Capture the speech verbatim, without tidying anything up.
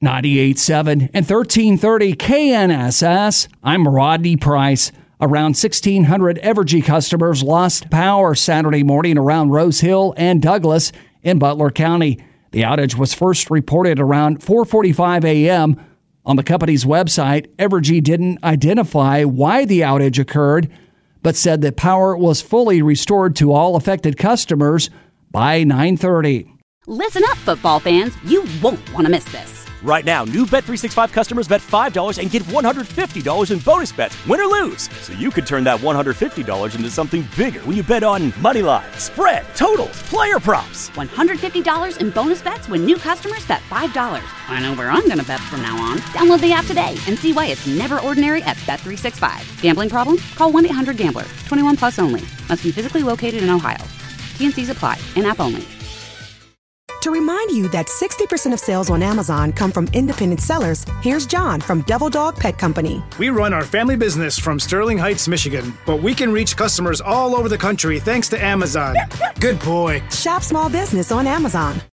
ninety-eight point seven and thirteen thirty K N S S. I'm Rodney Price. Around sixteen hundred Evergy customers lost power Saturday morning around Rose Hill and Douglas in Butler County. The outage was first reported around four forty-five a.m. On the company's website, Evergy didn't identify why the outage occurred, but said that power was fully restored to all affected customers by nine thirty. Listen up, football fans. You won't want to miss this. Right now, new Bet three sixty-five customers bet five dollars and get one hundred fifty dollars in bonus bets, win or lose. So you could turn that one hundred fifty dollars into something bigger when you bet on money line, spread, totals, player props. one hundred fifty dollars in bonus bets when new customers bet five dollars. I know where I'm going to bet from now on. Download the app today and see why it's never ordinary at Bet three sixty-five. Gambling problem? Call one eight hundred gambler. twenty-one plus only. Must be physically located in Ohio. T and C's apply. In-app only. To remind you that sixty percent of sales on Amazon come from independent sellers, here's John from Devil Dog Pet Company. We run our family business from Sterling Heights, Michigan, but we can reach customers all over the country thanks to Amazon. Good boy. Shop small business on Amazon.